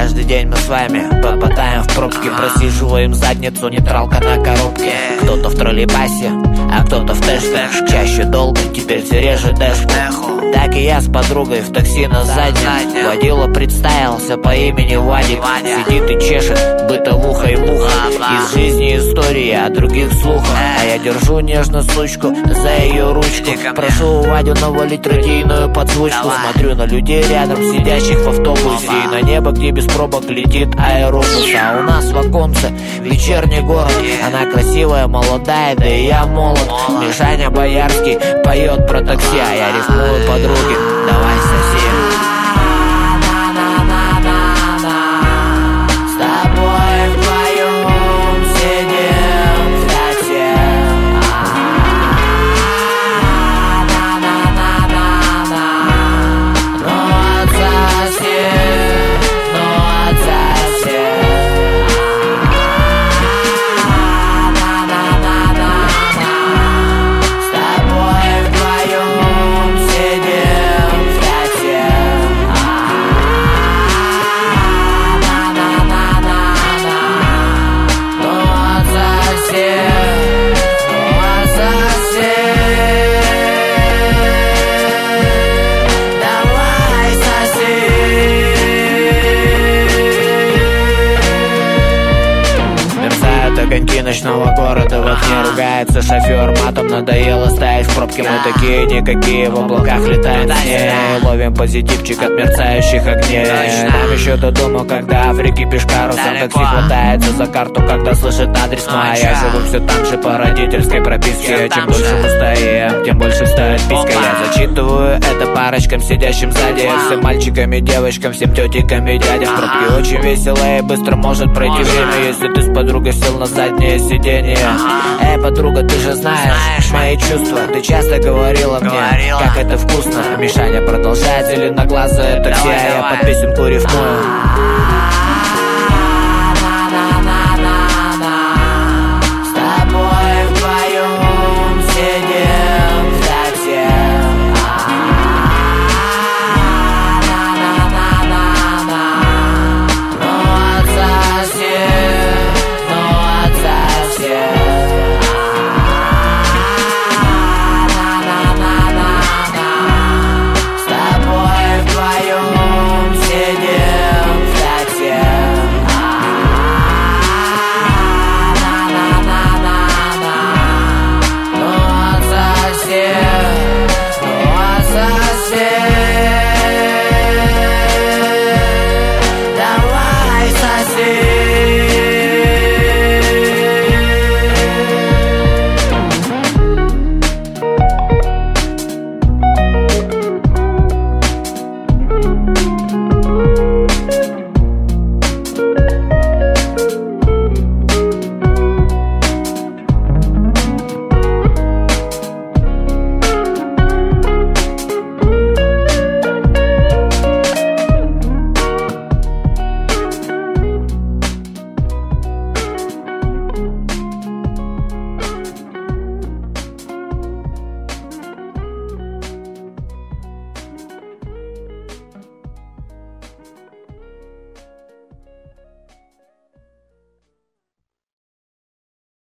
Каждый день мы с вами попадаем в пробки, просиживаем задницу, нейтралка на коробке. Кто-то в троллейбусе, а кто-то в тэшке. Чаще долго, теперь все реже дэшку. Так и я с подругой в такси на заднем. Водила представился по имени Вадик. Сидит и чешет бытовуха и муха. Из жизни истории, о других слухах. А я держу нежно сучку за ее ручку. Прошу Вадю навалить радийную подзвучку. Смотрю на людей рядом, сидящих в автобусе. И на небо, где без пробок летит аэробус. А у нас в оконце вечерний город. Она красивая, молодая, да и я молод. Мишаня Боярский поет про такси, а я рифмую подруги. Давай соси. С тобой вдвоем сидим в такси. Ну отсоси, ну отсоси. С тобой вдвоем сидим в такси. Ну отсоси, ну отсоси. Давай соси. Мерцают огоньки ночного города, в окне ругается шофер матом. Надоело стоять в пробке, мы такие никакие, в облаках летаем с ней. Ловим позитивчик от мерцающих огней. Нам еще до дома, когда Африки пешкарусом. Такси хватается за карту, когда слышит адрес мой. А я живу все там же по родительской прописке. Чем дольше мы стоим, тем больше стоит писька. Я зачитываю это парочкам, сидящим сзади. Всем мальчикам и девочкам, всем тетикам и дядям. В пробке очень весело и быстро может пройти время, если ты с подругой сел на заднее сиденье. Эй, подруга, ты же знаешь мои чувства. Ты часто говорила мне, как это вкусно. Мишаня продолжает зеленоглазое такси, а я под песенку рифмую.